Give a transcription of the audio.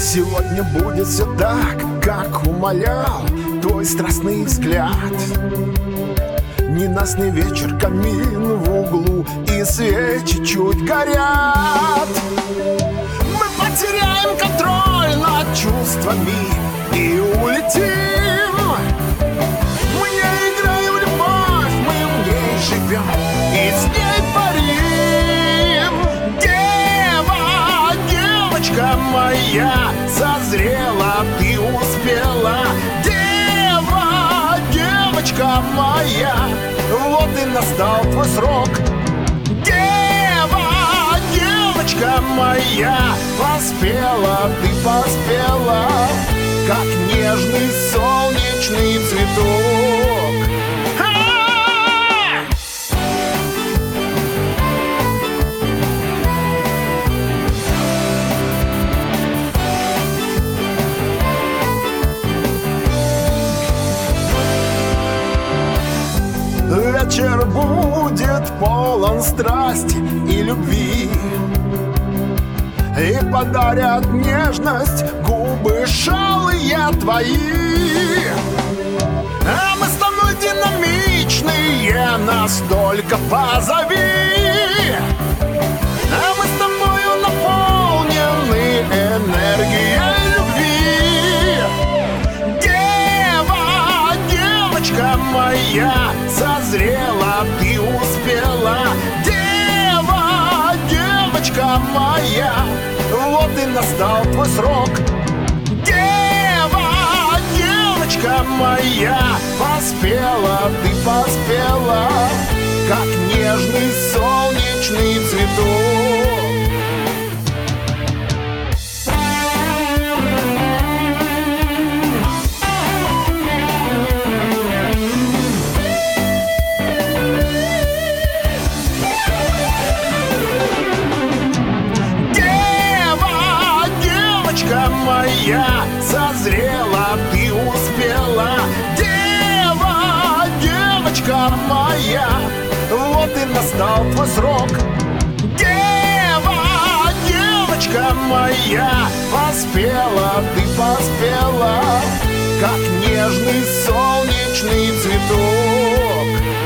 Сегодня будет все так, как умолял твой страстный взгляд. Ненастный вечер, камин в углу, и свечи чуть горят. Мы потеряем контроль над чувствами и улетим. Мы не играем в любовь, мы в ней живем и с ней парим. Дева, девочка моя, созрела, ты успела. Дева, девочка моя, вот и настал твой срок. Дева, девочка моя, поспела, ты поспела, как нежный солнечный цветок. Вечер будет полон страсти и любви, и подарят нежность губы шалые твои. А мы с тобой динамичные, настолько позови. А мы с тобою наполнены энергией любви. Дева, девочка моя, созрела, ты успела. Дева, девочка моя, вот и настал твой срок. Дева, девочка моя, поспела, ты поспела, как нежный солнечный цветок. Моя, созрела, ты успела. Дева, девочка моя, вот и настал твой срок. Дева, девочка моя, поспела, ты поспела, как нежный солнечный цветок.